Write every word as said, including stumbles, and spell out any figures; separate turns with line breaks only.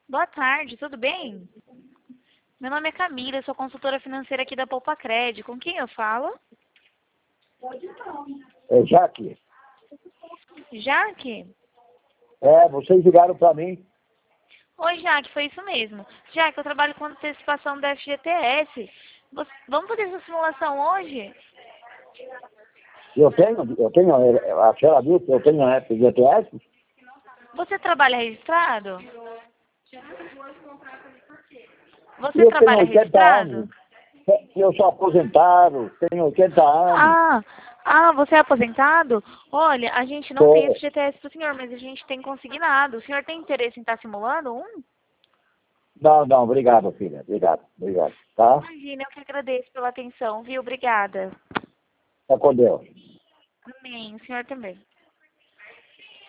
Boa tarde, tudo bem? Meu nome é Camila, eu sou consultora financeira aqui da Poupa Cred. Com quem eu falo?
É Jaque.
Jaque?
É, vocês ligaram para mim.
Oi, Jaque, foi isso mesmo. Jaque, eu trabalho com antecipação da F G T S. Você- Vamos fazer essa simulação hoje?
Eu tenho, eu tenho, a senhora viu que eu tenho a F G T S?
Você trabalha registrado? Você
Eu tenho
trabalha
oitenta
registrado?
anos. Eu sou aposentado, tenho oitenta anos.
Ah, ah, você é aposentado? Olha, a gente não tem
Sou.
F G T S para o senhor, mas a gente tem consignado. O senhor tem interesse em estar simulando um?
Não, não, obrigado, filha. Obrigado, obrigado. Tá?
Imagina, eu que agradeço pela atenção, viu? Obrigada.
Tá com Deus.
Amém. O senhor também.